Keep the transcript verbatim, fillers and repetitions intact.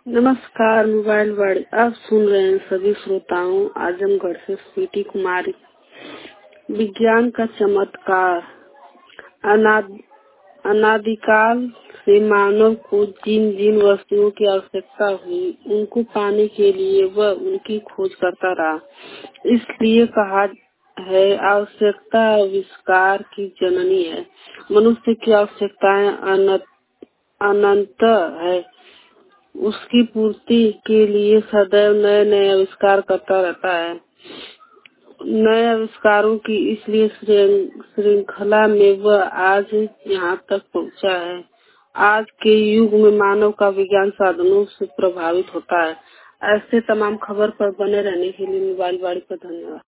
नमस्कार। Mobile world आप सुन रहे हैं सभी श्रोताओं। आजमगढ़ से स्वीटी कुमारी। विज्ञान का चमत्कार। अनाद अनादिकाल से मानव को जिन जिन वस्तुओं की आवश्यकता हुई उनको पाने के लिए वह उनकी खोज करता रहा। इसलिए कहा है आवश्यकता आविष्कार की जननी है। मनुष्य की आवश्यकताएं अनंत अनंत है। उसकी पूर्ति के लिए सदैव नए नए आविष्कार करता रहता है। नए आविष्कारों की इसलिए श्रृंखला में वह आज यहाँ तक पहुँचा है। आज के युग में मानव का विज्ञान साधनों से प्रभावित होता है। ऐसे तमाम खबर पर बने रहने के लिए मोबाइल वाणी पर धन्यवाद।